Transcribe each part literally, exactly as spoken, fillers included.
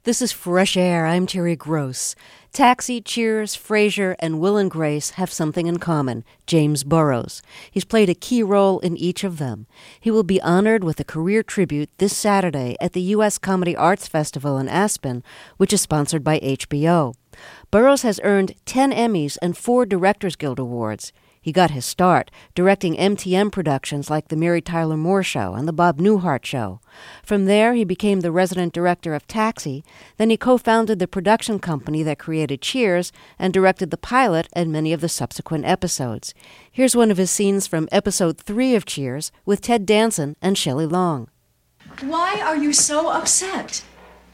This is Fresh Air. I'm Terry Gross. Taxi, Cheers, Frasier, and Will and Grace have something in common: James Burrows. He's played a key role in each of them. He will be honored with a career tribute this Saturday at the U S Comedy Arts Festival in Aspen, which is sponsored by H B O. Burrows has earned ten Emmys and four Directors Guild Awards. He got his start directing M T M productions like The Mary Tyler Moore Show and The Bob Newhart Show. From there, he became the resident director of Taxi. Then he co-founded the production company that created Cheers and directed the pilot and many of the subsequent episodes. Here's one of his scenes from episode three of Cheers with Ted Danson and Shelley Long. Why are you so upset?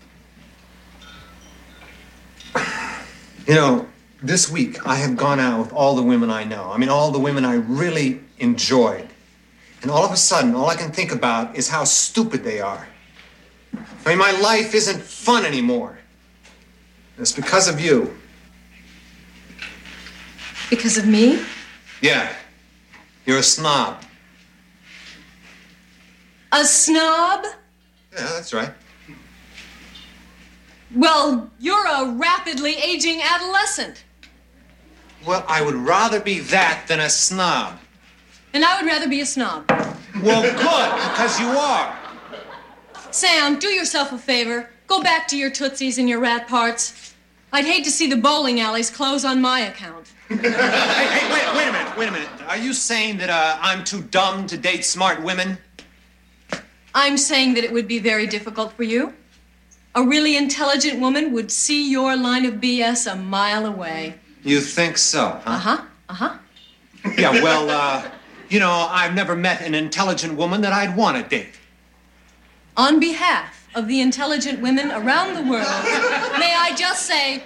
You know, this week, I have gone out with all the women I know. I mean, all the women I really enjoyed. And all of a sudden, all I can think about is how stupid they are. I mean, my life isn't fun anymore. And it's because of you. Because of me? Yeah. You're a snob. A snob? Yeah, that's right. Well, you're a rapidly aging adolescent. Well, I would rather be that than a snob. And I would rather be a snob. Well, good, because you are. Sam, do yourself a favor. Go back to your Tootsies and your rat parts. I'd hate to see the bowling alleys close on my account. hey, hey, wait, wait a minute, wait a minute. Are you saying that uh, I'm too dumb to date smart women? I'm saying that it would be very difficult for you. A really intelligent woman would see your line of B S a mile away. You think so, huh? Uh-huh, uh-huh. Yeah, well, uh, you know, I've never met an intelligent woman that I'd want to date. On behalf of the intelligent women around the world, may I just say...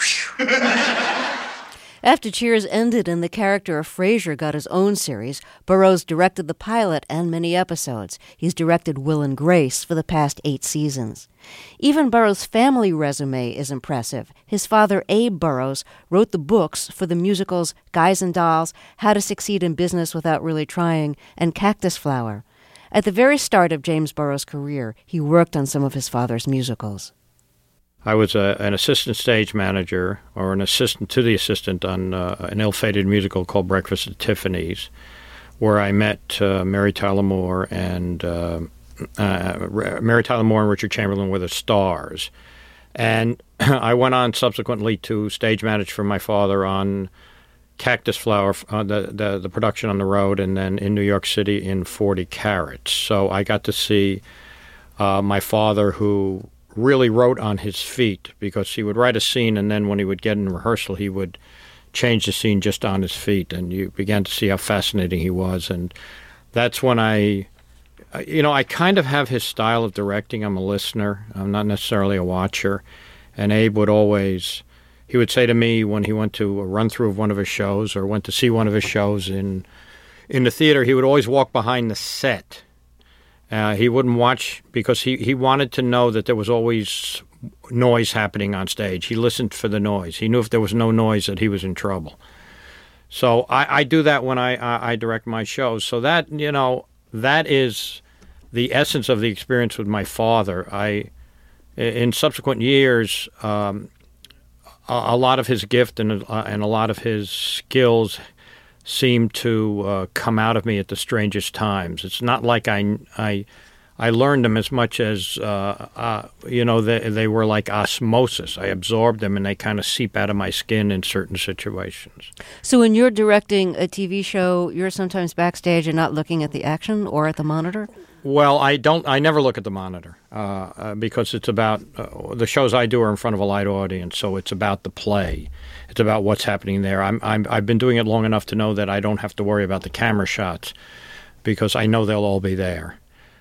After Cheers ended and the character of Frasier got his own series, Burrows directed the pilot and many episodes. He's directed Will and Grace for the past eight seasons. Even Burrows' family resume is impressive. His father, Abe Burrows, wrote the books for the musicals Guys and Dolls, How to Succeed in Business Without Really Trying, and Cactus Flower. At the very start of James Burrows' career, he worked on some of his father's musicals. I was a, an assistant stage manager, or an assistant to the assistant, on uh, an ill-fated musical called Breakfast at Tiffany's, where I met uh, Mary Tyler Moore and uh, uh, Mary Tyler Moore and Richard Chamberlain were the stars. And I went on subsequently to stage manage for my father on Cactus Flower, uh, the, the the production on the road, and then in New York City in forty Carats. So I got to see uh, my father, who really wrote on his feet, because he would write a scene and then when he would get in rehearsal he would change the scene just on his feet, and you began to see how fascinating he was. And that's when I, you know, I kind of have his style of directing. I'm a listener. I'm not necessarily a watcher. And Abe would always, he would say to me when he went to a run-through of one of his shows or went to see one of his shows in in the theater, he would always walk behind the set. Uh, he wouldn't watch because he, he wanted to know that there was always noise happening on stage. He listened for the noise. He knew if there was no noise that he was in trouble. So I, I do that when I, I, I direct my shows. So that, you know, that is the essence of the experience with my father. I, in subsequent years, um, a, a lot of his gift and, uh, and a lot of his skills seemed to uh, come out of me at the strangest times. It's not like I, I, I learned them as much as, uh, uh, you know, they, they were like osmosis. I absorbed them and they kind of seep out of my skin in certain situations. So when you're directing a T V show, you're sometimes backstage and not looking at the action or at the monitor? Well, I don't. I never look at the monitor uh, uh, because it's about uh, the shows I do are in front of a light audience, so it's about the play. It's about what's happening there. I'm, I'm I've been doing it long enough to know that I don't have to worry about the camera shots because I know they'll all be there.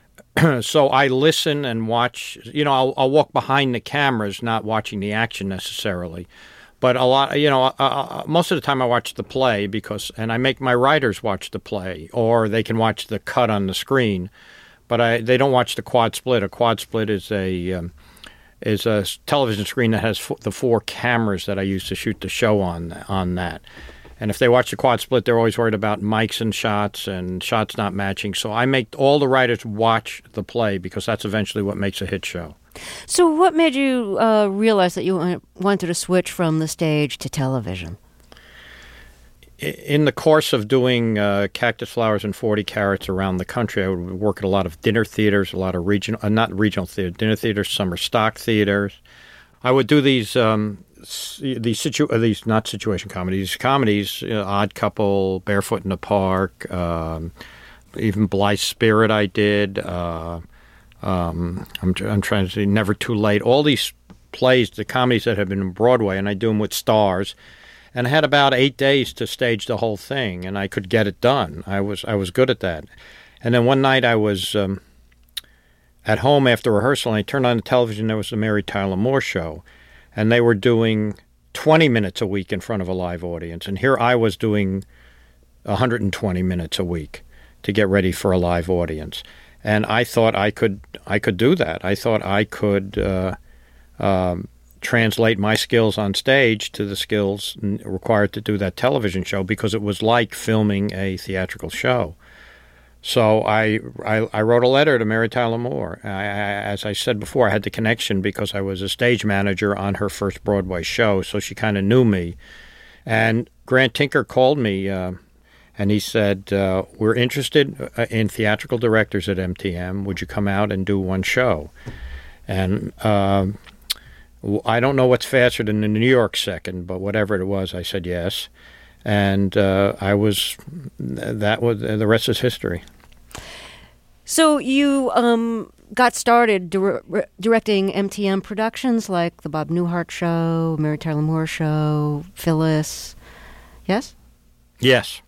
So I listen and watch. You know, I'll, I'll walk behind the cameras, not watching the action necessarily. But a lot, you know, uh, uh, most of the time I watch the play because, and I make my writers watch the play, or they can watch the cut on the screen. But I, they don't watch the quad split. A quad split is a um, is a television screen that has f- the four cameras that I use to shoot the show on on that. And if they watch the quad split, they're always worried about mics and shots and shots not matching. So I make all the writers watch the play because that's eventually what makes a hit show. So what made you uh, realize that you wa- wanted to switch from the stage to television? In the course of doing uh, Cactus Flowers and forty Carats around the country, I would work at a lot of dinner theaters, a lot of regional, uh, not regional theater, dinner theaters, summer stock theaters. I would do these, um, these situ, uh, these not situation comedies, comedies, you know, Odd Couple, Barefoot in the Park, um, even Blithe Spirit. I did. Uh, um, I'm, I'm trying to say Never Too Late. All these plays, the comedies that have been on Broadway, and I do them with stars. And I had about eight days to stage the whole thing, and I could get it done. I was I was good at that. And then one night I was um, at home after rehearsal, and I turned on the television. There was the Mary Tyler Moore Show, and they were doing twenty minutes a week in front of a live audience. And here I was doing one hundred twenty minutes a week to get ready for a live audience. And I thought I could I could do that. I thought I could uh, um, translate my skills on stage to the skills required to do that television show, because it was like filming a theatrical show. So I, I, I wrote a letter to Mary Tyler Moore. I, I, as I said before, I had the connection because I was a stage manager on her first Broadway show, so she kind of knew me. And Grant Tinker called me, uh, and he said, uh, we're interested in theatrical directors at M T M. Would you come out and do one show? And uh, I don't know what's faster than the New York second, but whatever it was, I said yes. And uh, I was, that was, the rest is history. So you um, got started dir- directing M T M productions like the Bob Newhart Show, Mary Tyler Moore Show, Phyllis, yes? Yes.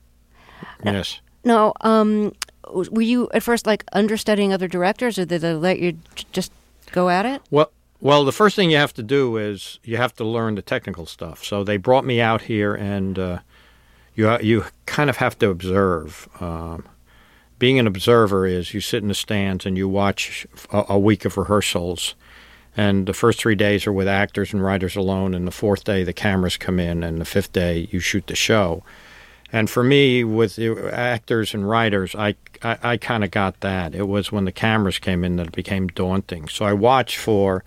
Yes. No, um, were you at first like understudying other directors, or did they let you j- just go at it? Well, Well, the first thing you have to do is you have to learn the technical stuff. So they brought me out here, and uh, you you kind of have to observe. Um, being an observer is you sit in the stands and you watch a, a week of rehearsals, and the first three days are with actors and writers alone, and the fourth day the cameras come in, and the fifth day you shoot the show. And for me, with the actors and writers, I, I, I kind of got that. It was when the cameras came in that it became daunting. So I watched for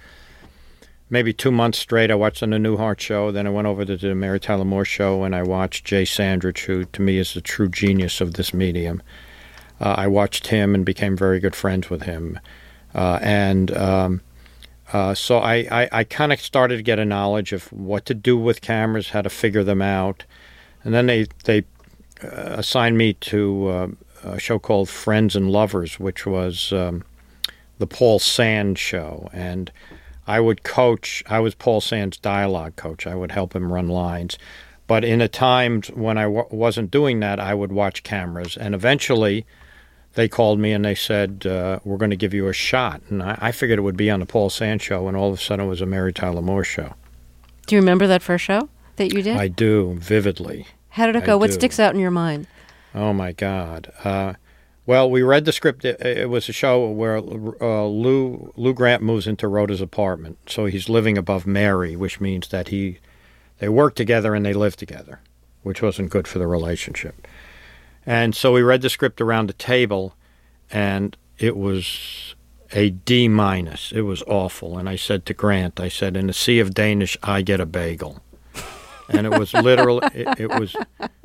maybe two months straight. I watched on the Newhart Show. Then I went over to the Mary Tyler Moore Show, and I watched Jay Sandrich, who to me is the true genius of this medium. Uh, I watched him and became very good friends with him. Uh, and um, uh, so I, I, I kind of started to get a knowledge of what to do with cameras, how to figure them out. And then they, they uh, assigned me to uh, a show called Friends and Lovers, which was um, the Paul Sand Show. And I would coach. I was Paul Sand's dialogue coach. I would help him run lines. But in the times when I w- wasn't doing that, I would watch cameras. And eventually they called me and they said, uh, we're going to give you a shot. And I, I figured it would be on the Paul Sand Show, and all of a sudden it was a Mary Tyler Moore Show. Do you remember that first show that you did? I do, vividly. How did it go? I What do. sticks out in your mind? Oh, my God. Uh, well, we read the script. It, it was a show where uh, Lou Lou Grant moves into Rhoda's apartment. So he's living above Mary, which means that he they work together and they live together, which wasn't good for the relationship. And so we read the script around the table, and it was a D minus. It was awful. And I said to Grant, I said, in a sea of Danish, I get a bagel. And it was literally, it, it was,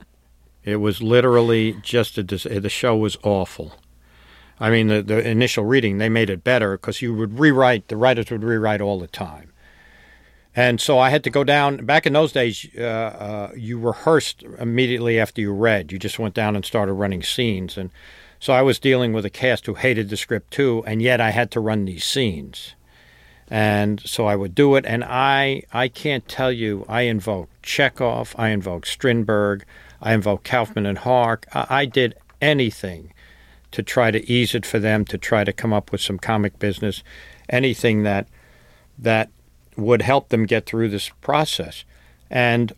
it was literally just a, the show was awful. I mean, the, the initial reading, they made it better because you would rewrite, the writers would rewrite all the time. And so I had to go down. Back in those days, uh, uh, you rehearsed immediately after you read. You just went down and started running scenes. And so I was dealing with a cast who hated the script too, and yet I had to run these scenes. And so I would do it, and I I can't tell you, I invoked Chekhov, I invoked Strindberg, I invoked Kaufman and Hark. I, I did anything to try to ease it for them, to try to come up with some comic business, anything that that would help them get through this process. And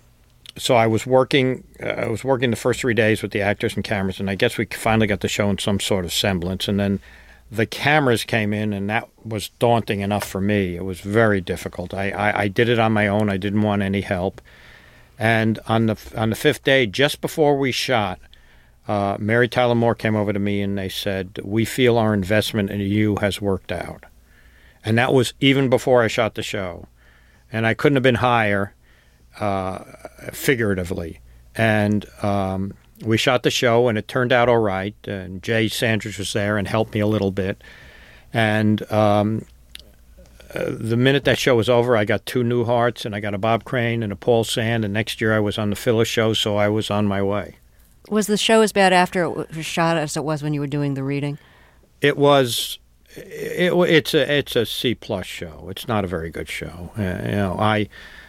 so I was working uh, I was working the first three days with the actors and cameras, and I guess we finally got the show in some sort of semblance. And then the cameras came in, and that was daunting enough for me. It was very difficult. I, I, I did it on my own. I didn't want any help. And on the on the fifth day, just before we shot, uh, Mary Tyler Moore came over to me, and they said, we feel our investment in you has worked out. And that was even before I shot the show. And I couldn't have been higher, uh, figuratively. And um, we shot the show, and it turned out all right. And Jay Sanders was there and helped me a little bit. And um, uh, the minute that show was over, I got two Newharts, and I got a Bob Crane and a Paul Sand. And next year I was on the Phyllis show, so I was on my way. Was the show as bad after it was shot as it was when you were doing the reading? It was. It, it's a it's a C plus show. It's not a very good show. Uh, you know, I,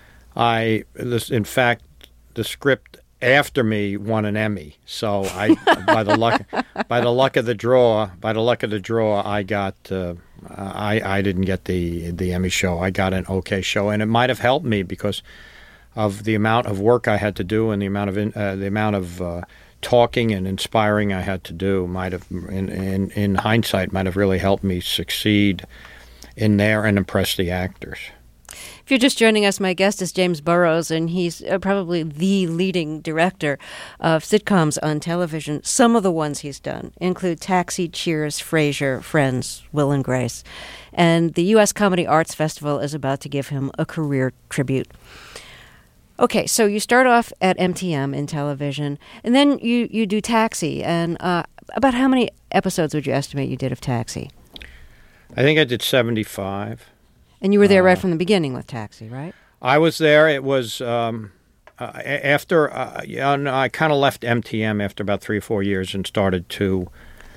I this in fact, the script after me won an Emmy. So I, by the luck, by the luck of the draw, by the luck of the draw, I got. Uh, I I didn't get the the Emmy show. I got an okay show, and it might have helped me because of the amount of work I had to do and the amount of in, uh, the amount of. Uh, talking and inspiring I had to do might have, in, in, in hindsight, might have really helped me succeed in there and impress the actors. If you're just joining us, my guest is James Burrows, and he's uh, probably the leading director of sitcoms on television. Some of the ones he's done include Taxi, Cheers, Frasier, Friends, Will and Grace. And the U S Comedy Arts Festival is about to give him a career tribute. Okay, so you start off at M T M in television, and then you, you do Taxi. And uh, about how many episodes would you estimate you did of Taxi? I think I did seventy-five. And you were there uh, right from the beginning with Taxi, right? I was there. It was um, uh, after uh, yeah, no, I kind of left M T M after about three or four years and started to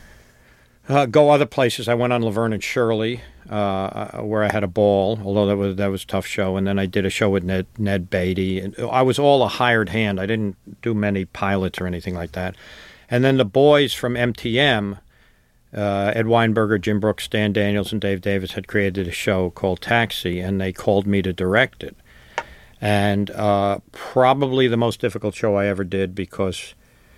uh, go other places. I went on Laverne and Shirley, uh, where I had a ball, although that was that was a tough show. And then I did a show with Ned, Ned Beatty. And I was all a hired hand. I didn't do many pilots or anything like that. And then the boys from M T M, uh, Ed Weinberger, Jim Brooks, Stan Daniels, and Dave Davis had created a show called Taxi, and they called me to direct it. And uh, probably the most difficult show I ever did because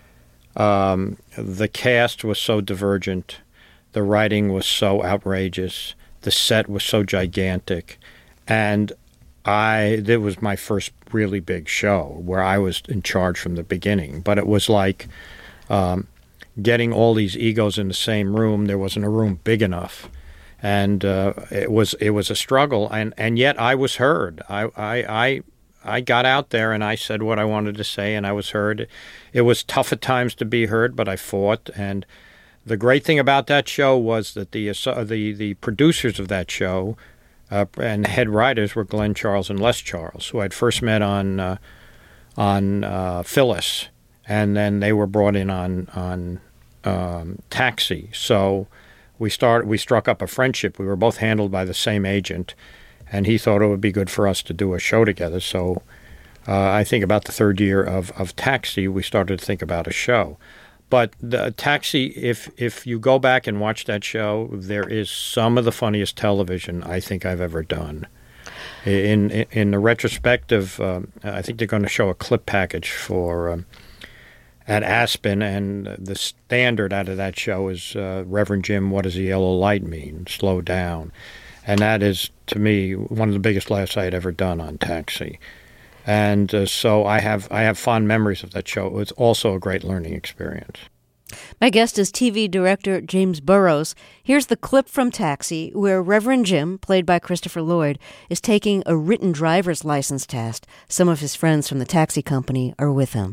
um, the cast was so divergent. The writing was so outrageous. The set was so gigantic. And I, it was my first really big show where I was in charge from the beginning. But it was like um, getting all these egos in the same room. There wasn't a room big enough. And uh, it was it was a struggle. And, and yet I was heard. I, I, I, I got out there and I said what I wanted to say, and I was heard. It was tough at times to be heard, but I fought. And the great thing about that show was that the uh, the the producers of that show uh, and head writers were Glenn Charles and Les Charles, who I'd first met on uh, on uh, Phyllis, and then they were brought in on on um, Taxi. So we start we struck up a friendship. We were both handled by the same agent, and he thought it would be good for us to do a show together. So uh, I think about the third year of of Taxi, we started to think about a show. But the Taxi, if if you go back and watch that show, there is some of the funniest television I think I've ever done. In in, in the retrospective, um, I think they're going to show a clip package for um, at Aspen, and the standard out of that show is uh, Reverend Jim, what does the yellow light mean? Slow down. And that is, to me, one of the biggest laughs I had ever done on Taxi. And uh, so I have I have fond memories of that show. It was also a great learning experience. My guest is T V director James Burrows. Here's the clip from Taxi, where Reverend Jim, played by Christopher Lloyd, is taking a written driver's license test. Some of his friends from the taxi company are with him.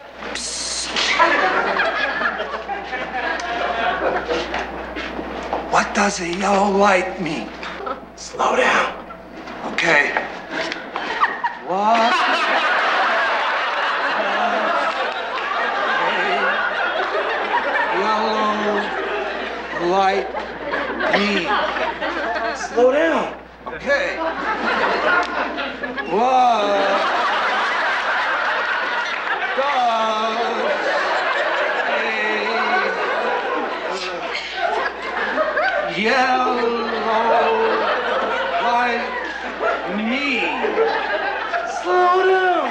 What does a yellow light mean? Slow down. Okay. What? Yellow light mean? Slow down. Okay. What does a yellow light mean? Slow down.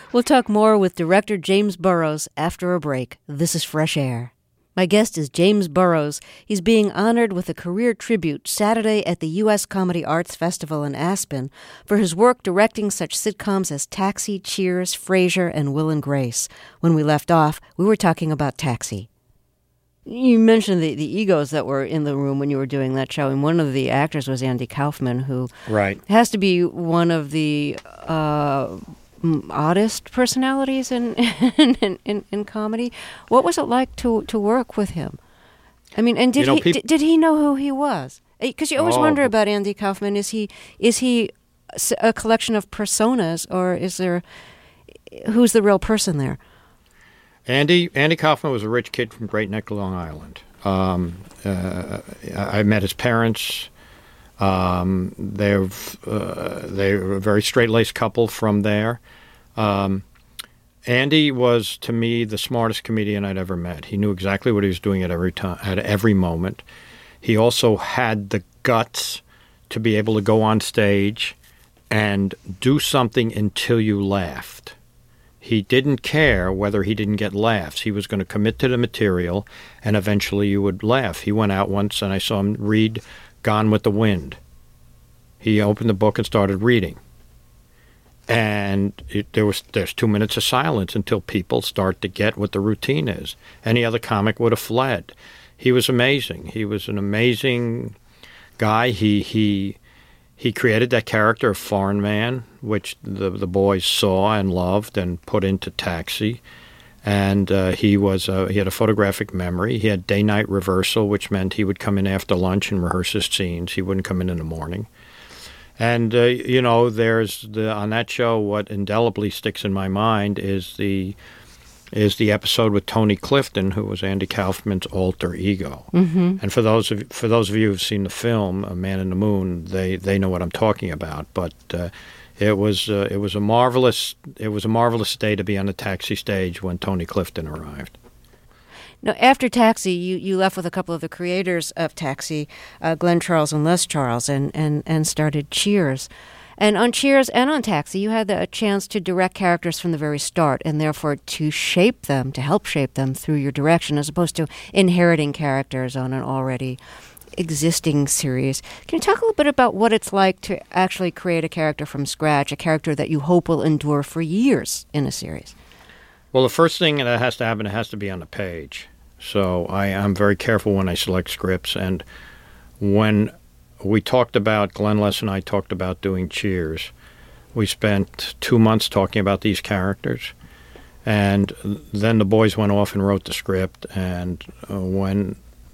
We'll talk more with director James Burrows after a break. This is Fresh Air. My guest is James Burrows. He's being honored with a career tribute Saturday at the U S Comedy Arts Festival in Aspen for his work directing such sitcoms as Taxi, Cheers, Frasier, and Will and Grace. When we left off, we were talking about Taxi. You mentioned the, the egos that were in the room when you were doing that show, and one of the actors was Andy Kaufman, who right. has to be one of the uh, oddest personalities in in, in in comedy. What was it like to, to work with him? I mean, and did you know, he peop- did, did he know who he was? Because you always oh. wonder about Andy Kaufman. Is he is he a collection of personas, or is there who's the real person there? Andy Andy Kaufman was a rich kid from Great Neck, Long Island. Um, uh, I met his parents. Um, they're uh, they were a very straight-laced couple from there. Um, Andy was, to me, the smartest comedian I'd ever met. He knew exactly what he was doing at every time, at every moment. He also had the guts to be able to go on stage and do something until you laughed. He didn't care whether he didn't get laughs. He was going to commit to the material, and eventually you would laugh. He went out once, and I saw him read Gone with the Wind. He opened the book and started reading. And it, there was there's two minutes of silence until people start to get what the routine is. Any other comic would have fled. He was amazing. He was an amazing guy. He he he created that character of Foreign Man, which the the boys saw and loved and put into Taxi. And uh, he was uh, he had a photographic memory. He had day-night reversal, which meant he would come in after lunch and rehearse his scenes. He wouldn't come in in the morning. And, uh, you know, there's the on that show, what indelibly sticks in my mind is the is the episode with Tony Clifton, who was Andy Kaufman's alter ego. Mm-hmm. And for those of for those of you who've seen the film, A Man in the Moon, they, they know what I'm talking about. But uh, it was uh, it was a marvelous it was a marvelous day to be on the Taxi stage when Tony Clifton arrived. Now, after Taxi, you, you left with a couple of the creators of Taxi, uh, Glenn Charles and Les Charles, and, and, and started Cheers. And on Cheers and on Taxi, you had the, a chance to direct characters from the very start, and therefore to shape them, to help shape them through your direction, as opposed to inheriting characters on an already existing series. Can you talk a little bit about what it's like to actually create a character from scratch, a character that you hope will endure for years in a series? Well, the first thing that has to happen, it has to be on the page. So I am very careful when I select scripts. And when we talked about, Glenn, Les, and I talked about doing Cheers, we spent two months talking about these characters. And then the boys went off and wrote the script. And uh, when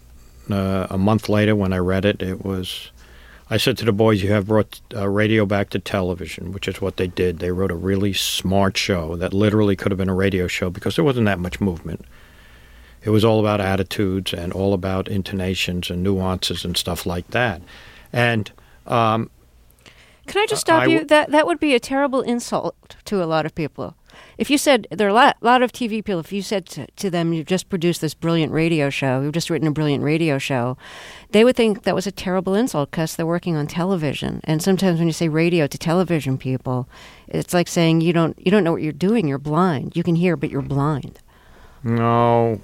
uh, a month later, when I read it, it was... I said to the boys, you have brought uh, radio back to television, which is what they did. They wrote a really smart show that literally could have been a radio show because there wasn't that much movement. It was all about attitudes and all about intonations and nuances and stuff like that. And um, can I just stop I you? w- that that would be a terrible insult to a lot of people. If you said, there are a lot, lot of T V people, if you said to, to them, you've just produced this brilliant radio show, you've just written a brilliant radio show, they would think that was a terrible insult because they're working on television. And sometimes when you say radio to television people, it's like saying you don't you don't know what you're doing, you're blind. You can hear, but you're blind. No.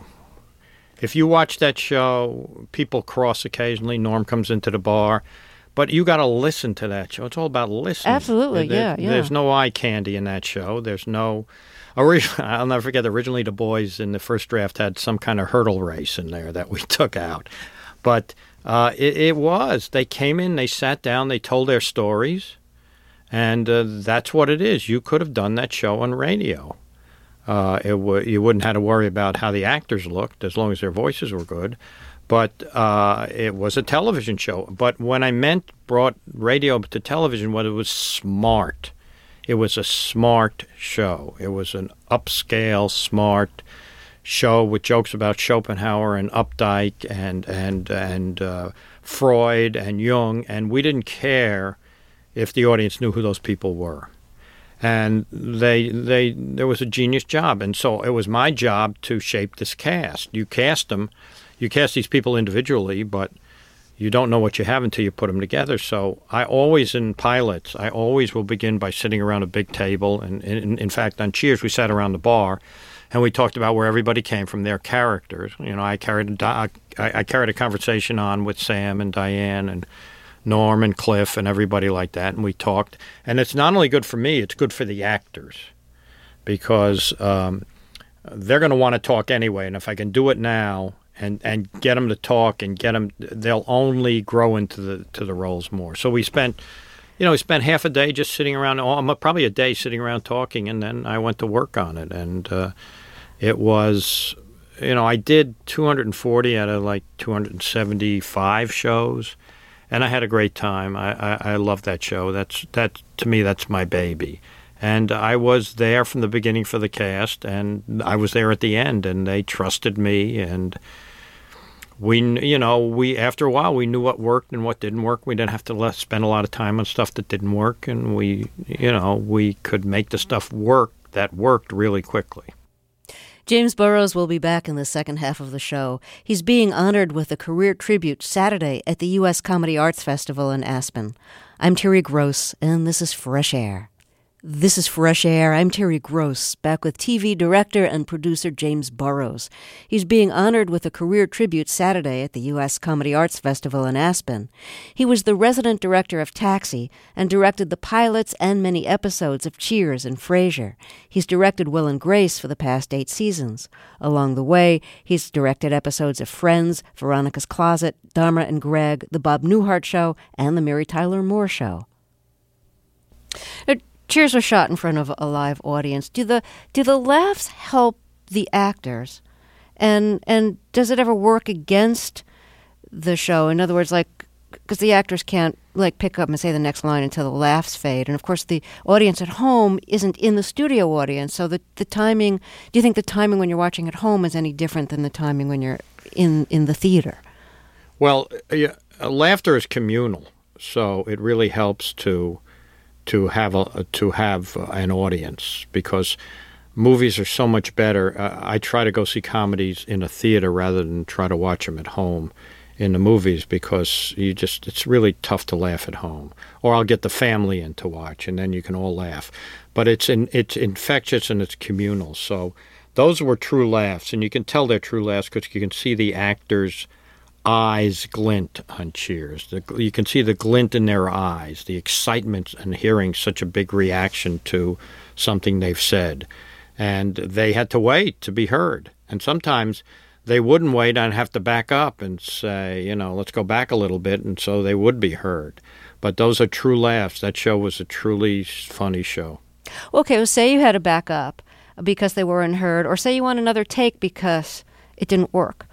If you watch that show, people cross occasionally. Norm comes into the bar. But you got to listen to that show. It's all about listening. Absolutely, there, yeah, yeah. There's no eye candy in that show. There's no... Originally, I'll never forget, originally the boys in the first draft had some kind of hurdle race in there that we took out. But uh, it, it was. They came in, they sat down, they told their stories, and uh, that's what it is. You could have done that show on radio. Uh, it w- you wouldn't have to worry about how the actors looked as long as their voices were good. But uh, it was a television show. But when I meant brought radio to television, what it was smart. It was a smart show. It was an upscale, smart show with jokes about Schopenhauer and Updike and and and uh, Freud and Jung, and we didn't care if the audience knew who those people were. And they they there was a genius job, and so it was my job to shape this cast. You cast them. You cast these people individually, but you don't know what you have until you put them together. So I always, in pilots, I always will begin by sitting around a big table. And, in, in fact, on Cheers, we sat around the bar, and we talked about where everybody came from, their characters. You know, I carried a, I, I carried a conversation on with Sam and Diane and Norm and Cliff and everybody like that, and we talked. And it's not only good for me, it's good for the actors, because um, they're going to want to talk anyway. And if I can do it now and, and get them to talk and get them, they'll only grow into the to the roles more. So we spent, you know, we spent half a day just sitting around, probably a day sitting around talking, and then I went to work on it. And uh, it was, you know, I did two hundred forty out of like two hundred seventy-five shows. And I had a great time. I, I, I love that show. That's that to me. That's my baby. And I was there from the beginning for the cast, and I was there at the end. And they trusted me. And we, you know, we after a while we knew what worked and what didn't work. We didn't have to let, spend a lot of time on stuff that didn't work, and we, you know, we could make the stuff work that worked really quickly. James Burrows will be back in the second half of the show. He's being honored with a career tribute Saturday at the U S Comedy Arts Festival in Aspen. I'm Terry Gross, and this is Fresh Air. This is Fresh Air. I'm Terry Gross, back with T V director and producer James Burrows. He's being honored with a career tribute Saturday at the U S Comedy Arts Festival in Aspen. He was the resident director of Taxi and directed the pilots and many episodes of Cheers and Frasier. He's directed Will and Grace for the past eight seasons. Along the way, he's directed episodes of Friends, Veronica's Closet, Dharma and Greg, The Bob Newhart Show, and The Mary Tyler Moore Show. Cheers was shot in front of a live audience. Do the do the laughs help the actors, and and does it ever work against the show? In other words, like, because the actors can't like pick up and say the next line until the laughs fade, and of course the audience at home isn't in the studio audience. So the the timing. Do you think the timing when you're watching at home is any different than the timing when you're in in the theater? Well, yeah, laughter is communal, so it really helps to. to have a to have an audience, because movies are so much better. Uh, I try to go see comedies in a theater rather than try to watch them at home in the movies, because you just it's really tough to laugh at home. Or I'll get the family in to watch, and then you can all laugh. But it's in, it's infectious and it's communal. So those were true laughs, and you can tell they're true laughs because you can see the actors' eyes glint on Cheers. The, you can see the glint in their eyes, the excitement and hearing such a big reaction to something they've said. And they had to wait to be heard. And sometimes they wouldn't wait and have to back up and say, you know, let's go back a little bit, and so they would be heard. But those are true laughs. That show was a truly funny show. Okay, well, say you had to back up because they weren't heard, or say you want another take because it didn't work.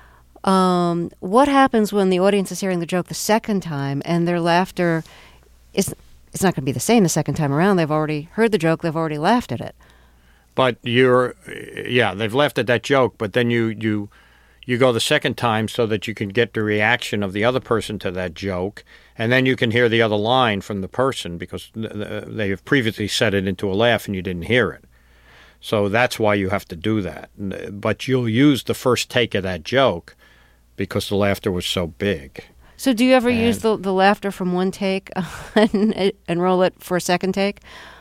Um, what happens when the audience is hearing the joke the second time and their laughter is it's not going to be the same the second time around? They've already heard the joke. They've already laughed at it. But you're, yeah, they've laughed at that joke, but then you, you, you go the second time so that you can get the reaction of the other person to that joke, and then you can hear the other line from the person because they have previously said it into a laugh and you didn't hear it. So that's why you have to do that. But you'll use the first take of that joke because the laughter was so big. So do you ever and, use the, the laughter from one take and, and roll it for a second take?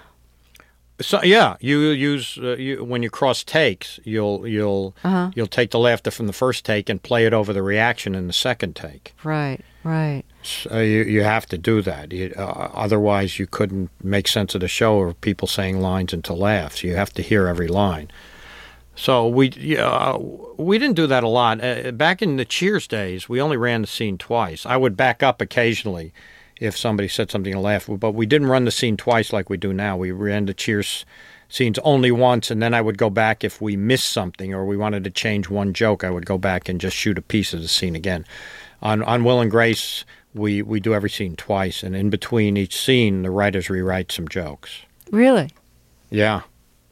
So yeah, you use uh, you, when you cross takes, you'll you'll uh-huh. you'll take the laughter from the first take and play it over the reaction in the second take. Right, right. So you you have to do that. You, uh, otherwise, you couldn't make sense of the show or people saying lines into laughs. You have to hear every line. So we uh, we didn't do that a lot. Uh, back in the Cheers days, we only ran the scene twice. I would back up occasionally if somebody said something to laugh, but we didn't run the scene twice like we do now. We ran the Cheers scenes only once, and then I would go back if we missed something or we wanted to change one joke. I would go back and just shoot a piece of the scene again. On on Will and Grace, we, we do every scene twice, and in between each scene, the writers rewrite some jokes. Really? Yeah.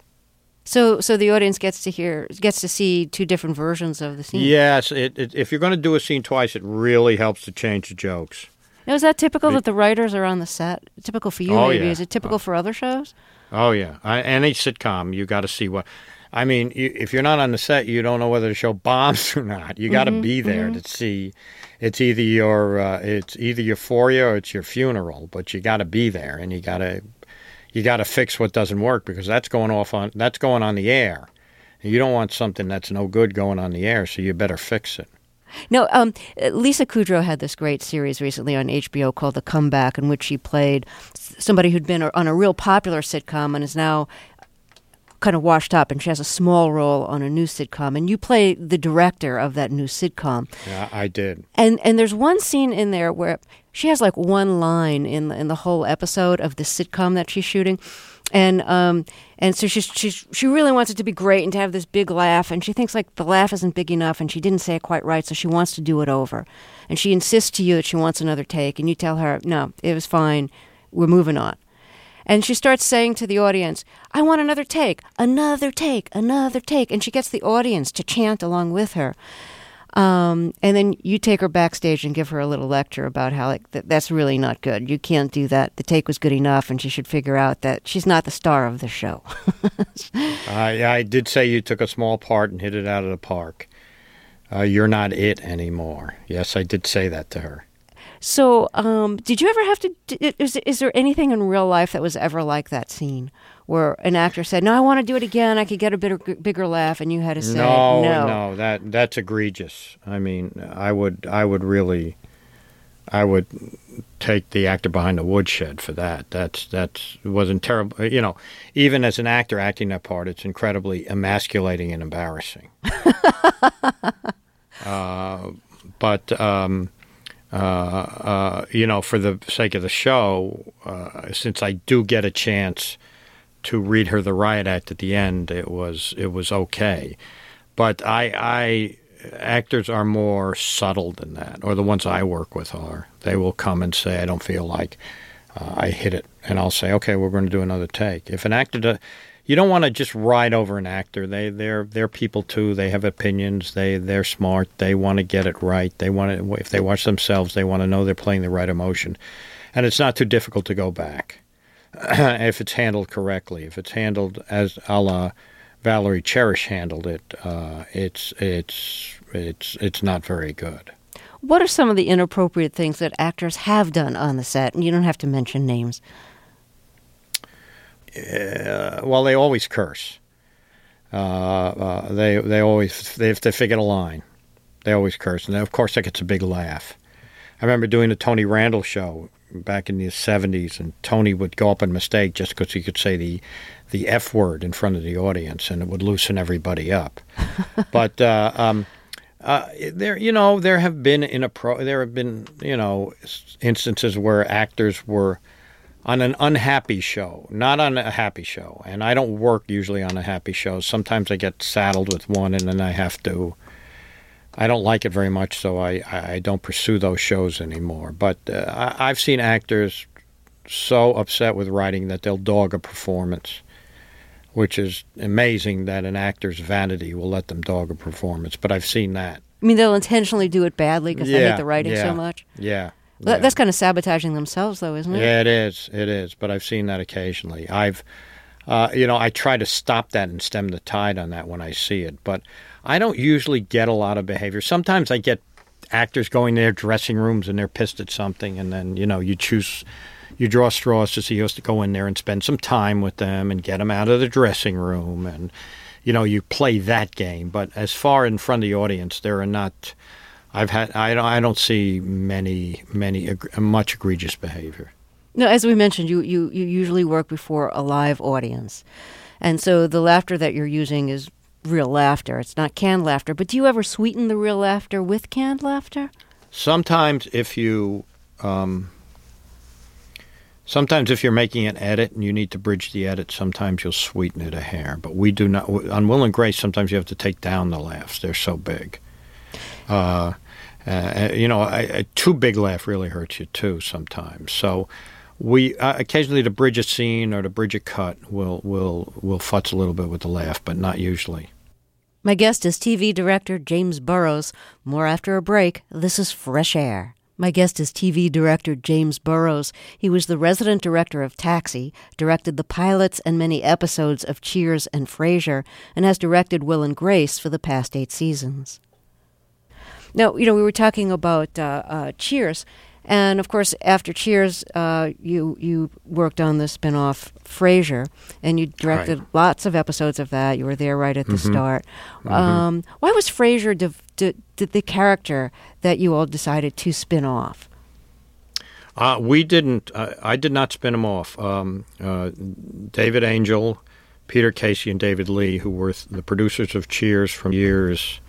So so the audience gets to hear gets to see two different versions of the scene. Yes, it, it, if you're going to do a scene twice, it really helps to change the jokes. Now, is that typical that the writers are on the set? Typical for you, oh, maybe? Yeah. Is it typical oh. for other shows? Oh, yeah. I, any sitcom, you got to see what... I mean, you, if you're not on the set, you don't know whether to show bombs or not. You got to Mm-hmm, be there mm-hmm. to see. It's either your uh, it's either euphoria or it's your funeral, but you got to be there, and you got to you got to fix what doesn't work because that's going off on that's going on the air. And you don't want something that's no good going on the air, so you better fix it. No, um, Lisa Kudrow had this great series recently on H B O called The Comeback, in which she played somebody who'd been on a real popular sitcom and is now kind of washed up, and she has a small role on a new sitcom. And you play the director of that new sitcom. Yeah, I did. And and there's one scene in there where she has like one line in the, in the whole episode of the sitcom that she's shooting. And um and so she's she's she really wants it to be great and to have this big laugh, and she thinks like the laugh isn't big enough and she didn't say it quite right, so she wants to do it over. And she insists to you that she wants another take, and you tell her, no, it was fine, we're moving on. And she starts saying to the audience, I want another take, another take, another take. And she gets the audience to chant along with her. Um, and then you take her backstage and give her a little lecture about how like th- that's really not good. You can't do that. The take was good enough, and she should figure out that she's not the star of the show. I, I did say you took a small part and hit it out of the park. Uh, you're not it anymore. Yes, I did say that to her. So, um, did you ever have to? Is is there anything in real life that was ever like that scene where an actor said, "No, I want to do it again. I could get a bigger bigger laugh," and you had to say, No, "No, no, that that's egregious. I mean, I would, I would really, I would take the actor behind the woodshed for that. That's that's wasn't terrible. You know, even as an actor acting that part, it's incredibly emasculating and embarrassing. uh, but. Um, Uh, uh, you know, for the sake of the show, uh, since I do get a chance to read her the riot act at the end, it was it was okay. But I, I actors are more subtle than that, or the ones I work with are. They will come and say, "I don't feel like uh, I hit it," and I'll say, "Okay, we're going to do another take." If an actor does. You don't want to just ride over an actor. They they're they're people too. They have opinions. They they're smart. They want to get it right. They want to. If they watch themselves, they want to know they're playing the right emotion, and it's not too difficult to go back if it's handled correctly. If it's handled as a la Valerie Cherish handled it, uh, it's it's it's it's not very good. What are some of the inappropriate things that actors have done on the set? And you don't have to mention names. Uh, well, they always curse. Uh, uh, they they always they if they forget a line, they always curse, and then, of course that gets a big laugh. I remember doing the Tony Randall show back in the seventies, and Tony would go up and mistake just because he could say the the F word in front of the audience, and it would loosen everybody up. But uh, um, uh, there, you know, there have been in a pro, there have been you know instances where actors were on an unhappy show, not on a happy show. And I don't work usually on a happy show. Sometimes I get saddled with one, and then I have to. I don't like it very much, so I, I don't pursue those shows anymore. But uh, I, I've seen actors so upset with writing that they'll dog a performance, which is amazing that an actor's vanity will let them dog a performance. But I've seen that. I mean, they'll intentionally do it badly because yeah, they hate the writing yeah, so much? Yeah. Well, yeah. that's kind of sabotaging themselves, though, isn't it? Yeah, it is. It is. But I've seen that occasionally. I've, uh, you know, I try to stop that and stem the tide on that when I see it. But I don't usually get a lot of behavior. Sometimes I get actors going to their dressing rooms and they're pissed at something, and then, you know, you choose, you draw straws to see who has to go in there and spend some time with them and get them out of the dressing room. And, you know, you play that game. But as far in front of the audience, there are not... I've had I don't I don't see many many much egregious behavior. No, as we mentioned, you, you, you usually work before a live audience, and so the laughter that you're using is real laughter. It's not canned laughter. But do you ever sweeten the real laughter with canned laughter? Sometimes, if you um, sometimes if you're making an edit and you need to bridge the edit, sometimes you'll sweeten it a hair. But we do not on Will and Grace. Sometimes you have to take down the laughs; they're so big. Uh, uh, you know, a, a too big laugh really hurts you too sometimes. So, we uh, occasionally to bridge a scene or to bridge a cut, we'll we'll we'll futz a little bit with the laugh, but not usually. My guest is T V director James Burrows. More after a break. This is Fresh Air. My guest is T V director James Burrows. He was the resident director of Taxi, directed the pilots and many episodes of Cheers and Frasier, and has directed Will and Grace for the past eight seasons. Now, you know, we were talking about uh, uh, Cheers, and of course, after Cheers, uh, you you worked on the spinoff Frasier, and you directed right. lots of episodes of that. You were there right at the mm-hmm. start. Mm-hmm. Um, why was Frasier div- di- di- the character that you all decided to spin off? Uh, we didn't. Uh, I did not spin him off. Um, uh, David Angel, Peter Casey, and David Lee, who were th- the producers of Cheers from years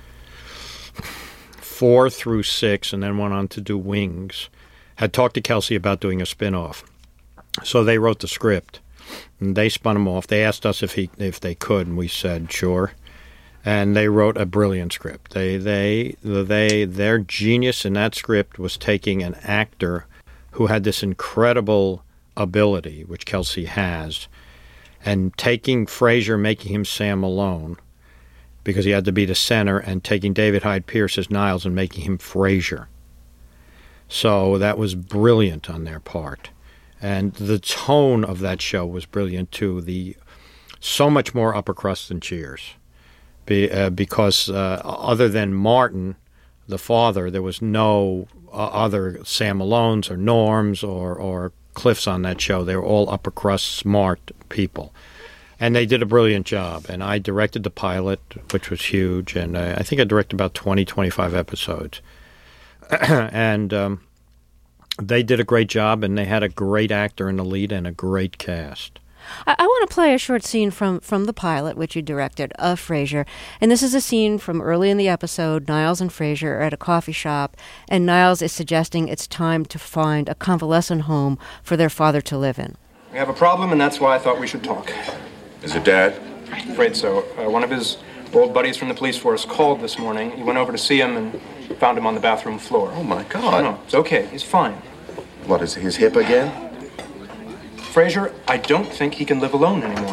four through six, and then went on to do Wings, had talked to Kelsey about doing a spin-off. So they wrote the script, and they spun him off. They asked us if he if they could, and we said sure. And they wrote a brilliant script. They they they their genius in that script was taking an actor who had this incredible ability, which Kelsey has, and taking Frasier, making him Sam Malone, because he had to be the center, and taking David Hyde Pierce as Niles and making him Frasier. So that was brilliant on their part. And the tone of that show was brilliant, too. The so much more upper crust than Cheers. Be, uh, because uh, other than Martin, the father, there was no uh, other Sam Malones or Norms or, or Cliffs on that show. They were all upper crust, smart people. And they did a brilliant job. And I directed the pilot, which was huge. And uh, I think I directed about twenty, twenty-five episodes. and um, they did a great job, and they had a great actor in the lead and a great cast. I, I want to play a short scene from, from the pilot, which you directed, of Frasier. And this is a scene from early in the episode. Niles and Frasier are at a coffee shop, and Niles is suggesting it's time to find a convalescent home for their father to live in. We have a problem, and that's why I thought we should talk. Is it Dad? Afraid so. Uh, one of his old buddies from the police force called this morning. He went over to see him and found him on the bathroom floor. Oh, my God. No, it's okay. He's fine. What, is his hip again? Frasier, I don't think he can live alone anymore.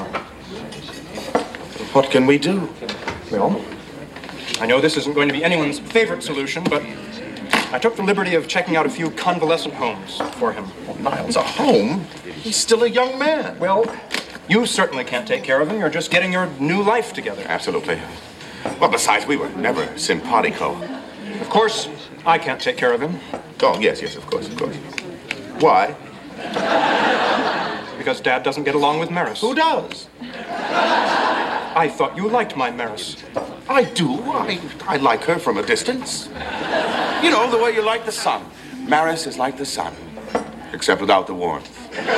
What can we do? Well, I know this isn't going to be anyone's favorite solution, but I took the liberty of checking out a few convalescent homes for him. Well, Niles, a home? He's still a young man. Well, you certainly can't take care of him. You're just getting your new life together. Absolutely. Well, besides, we were never simpatico. Of course, I can't take care of him. Oh, yes, yes, of course, of course. Why? Because Dad doesn't get along with Maris. Who does? I thought you liked my Maris. I do. I, I like her from a distance. You know, the way you like the sun. Maris is like the sun, except without the warmth.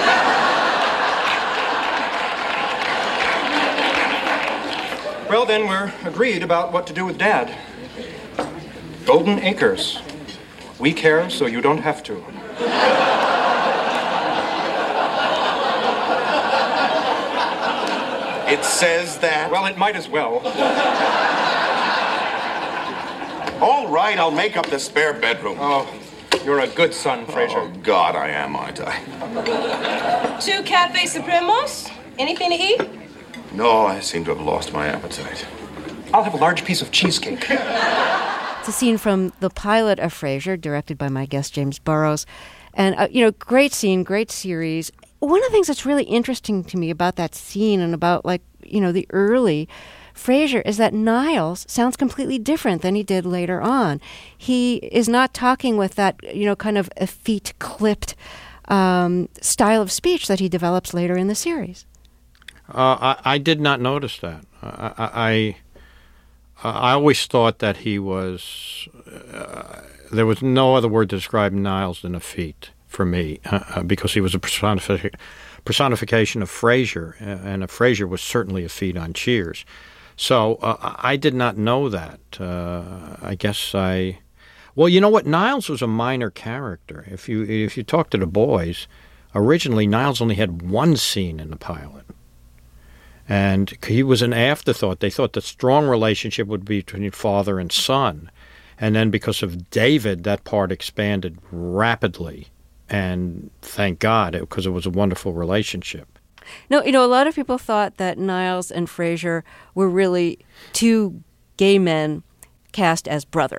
Well, then we're agreed about what to do with Dad. Golden Acres. We care so you don't have to. It says that? Well, it might as well. All right, I'll make up the spare bedroom. Oh, you're a good son, Frasier. Oh, God, I am, aren't I? Two Cafe Supremos? Anything to eat? No, I seem to have lost my appetite. I'll have a large piece of cheesecake. It's a scene from the pilot of Frasier, directed by my guest, James Burrows. And, uh, you know, great scene, great series. One of the things that's really interesting to me about that scene and about, like, you know, the early Frasier is that Niles sounds completely different than he did later on. He is not talking with that, you know, kind of effete, clipped um, style of speech that he develops later in the series. Uh, I, I did not notice that. I, I, I always thought that he was, uh, there was no other word to describe Niles than effete for me, uh, because he was a personific- personification of Frasier, and a Frasier was certainly effete on Cheers. So uh, I did not know that. Uh, I guess I, well, you know what? Niles was a minor character. If you if you talk to the boys, originally Niles only had one scene in the pilot. And he was an afterthought. They thought the strong relationship would be between father and son. And then because of David, that part expanded rapidly. And thank God, because it, it was a wonderful relationship. No, you know, a lot of people thought that Niles and Frasier were really two gay men cast as brothers.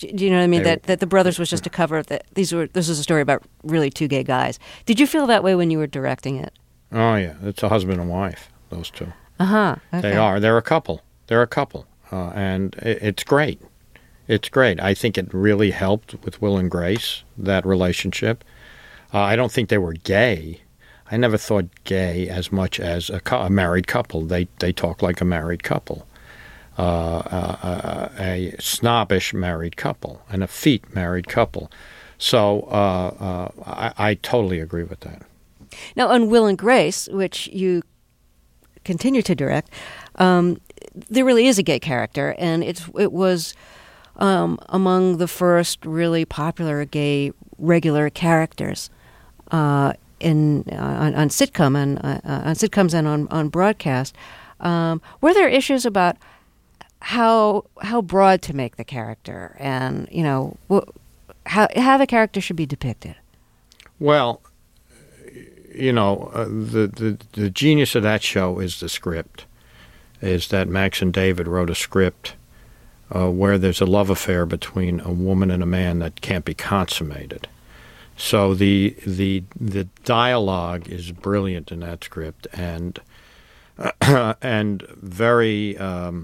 Do you know what I mean? They- That that the Brothers was just a cover. That these were this was a story about really two gay guys. Did you feel that way when you were directing it? Oh yeah, it's a husband and wife. Those two. Uh huh. Okay. They are. They're a couple. They're a couple, uh, and it, it's great. It's great. I think it really helped with Will and Grace, that relationship. Uh, I don't think they were gay. I never thought gay as much as a, cou- a married couple. They they talk like a married couple, uh, uh, uh, a snobbish married couple, an effete married couple. So uh, uh, I, I totally agree with that. Now, on Will and Grace, which you continue to direct, um, there really is a gay character, and it's it was um, among the first really popular gay regular characters uh, in uh, on, on sitcom and uh, on sitcoms and on on broadcast. Um, were there issues about how how broad to make the character, and you know wh- how how the character should be depicted? Well, you know, uh, the, the the genius of that show is the script. Is that Max and David wrote a script uh, where there's a love affair between a woman and a man that can't be consummated. So the the the dialogue is brilliant in that script, and uh, and very um,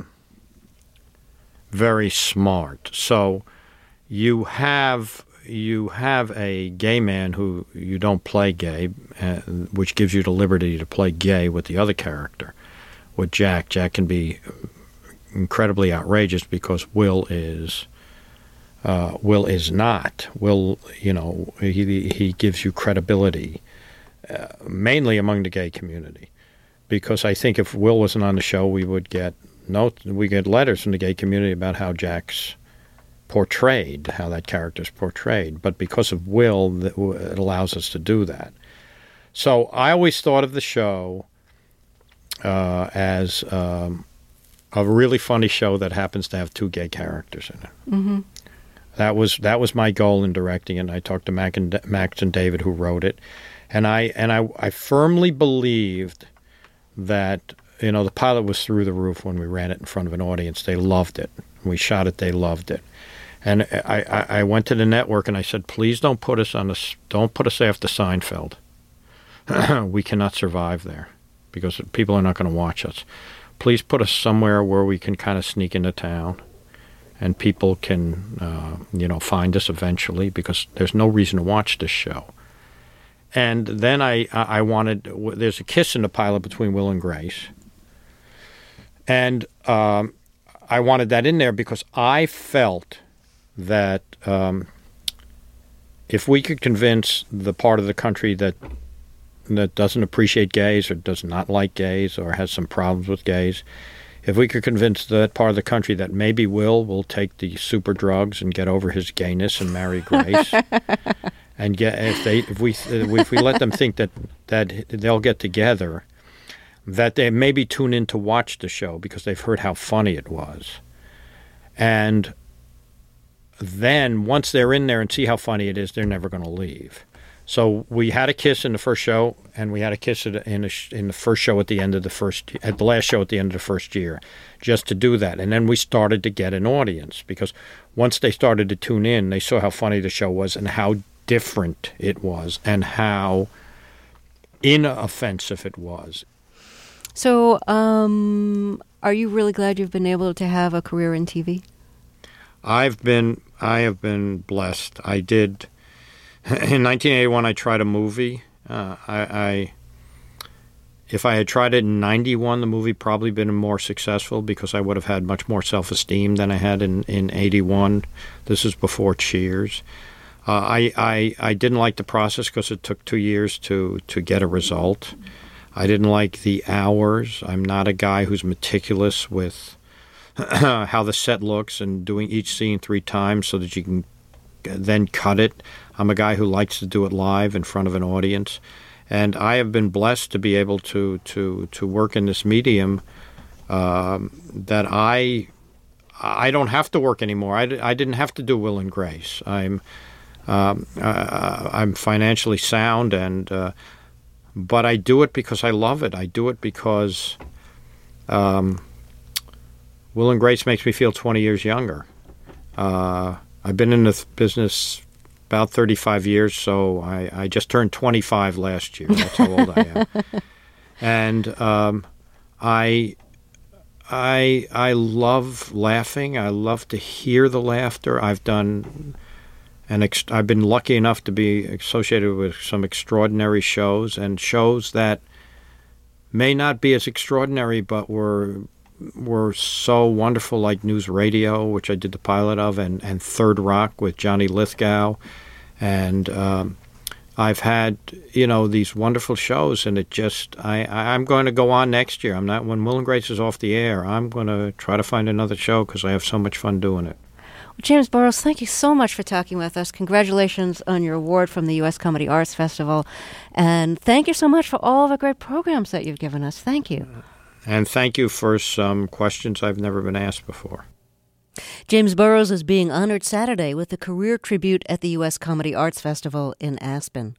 very smart. So you have. You have a gay man who you don't play gay, uh, which gives you the liberty to play gay with the other character. With Jack, Jack can be incredibly outrageous because Will is uh, Will is not. Will, you know, he he gives you credibility, uh, mainly among the gay community, because I think if Will wasn't on the show, we would get note we get letters from the gay community about how Jack's portrayed, how that character's portrayed. But because of Will, it allows us to do that. So I always thought of the show uh, as um, a really funny show that happens to have two gay characters in it. Mm-hmm. That was that was my goal in directing it. And I talked to Mac and, Max and David, who wrote it, and I and I, I firmly believed that, you know, the pilot was through the roof when we ran it in front of an audience. They loved it. When we shot it, they loved it. And I, I, I went to the network and I said, please don't put us on this. Don't put us after Seinfeld. We cannot survive there because people are not going to watch us. Please put us somewhere where we can kind of sneak into town, and people can, uh, you know, find us eventually, because there's no reason to watch this show. And then I, I wanted. There's a kiss in the pilot between Will and Grace, and um, I wanted that in there because I felt that um, if we could convince the part of the country that that doesn't appreciate gays or does not like gays or has some problems with gays, if we could convince that part of the country that maybe Will will take the super drugs and get over his gayness and marry Grace, and get if they if we if we let them think that that they'll get together, that they maybe tune in to watch the show because they've heard how funny it was, and then once they're in there and see how funny it is, they're never going to leave. So we had a kiss in the first show, and we had a kiss in the, in the first show at the end of the first, at the last show at the end of the first year, just to do that. And then we started to get an audience, because once they started to tune in, they saw how funny the show was and how different it was and how inoffensive it was. So, um, are you really glad you've been able to have a career in T V? I've been, I have been blessed. I did, in nineteen eighty-one, I tried a movie. Uh, I, I, if I had tried it in ninety-one, the movie probably been more successful because I would have had much more self-esteem than I had in, in eighty-one. This is before Cheers. Uh, I, I, I didn't like the process because it took two years to, to get a result. I didn't like the hours. I'm not a guy who's meticulous with how the set looks and doing each scene three times so that you can then cut it. I'm a guy who likes to do it live in front of an audience. And I have been blessed to be able to to, to work in this medium um, that I I don't have to work anymore. I, I didn't have to do Will and Grace. I'm um, uh, I'm financially sound, and uh, but I do it because I love it. I do it because um, Will and Grace makes me feel twenty years younger. Uh, I've been in this business about thirty-five years, so I, I just turned twenty-five last year. That's how old I am. And um, I, I, I love laughing. I love to hear the laughter. I've done, and ex- I've been lucky enough to be associated with some extraordinary shows, and shows that may not be as extraordinary, but were were so wonderful, like News Radio, which I did the pilot of, and, and Third Rock with Johnny Lithgow. And um, I've had, you know, these wonderful shows, and it just, I, I'm going to go on next year. I'm not, when Will and Grace is off the air, I'm going to try to find another show because I have so much fun doing it. Well, James Burrows, thank you so much for talking with us. Congratulations on your award from the U S Comedy Arts Festival. And thank you so much for all the great programs that you've given us. Thank you. And thank you for some questions I've never been asked before. James Burrows is being honored Saturday with a career tribute at the U S Comedy Arts Festival in Aspen.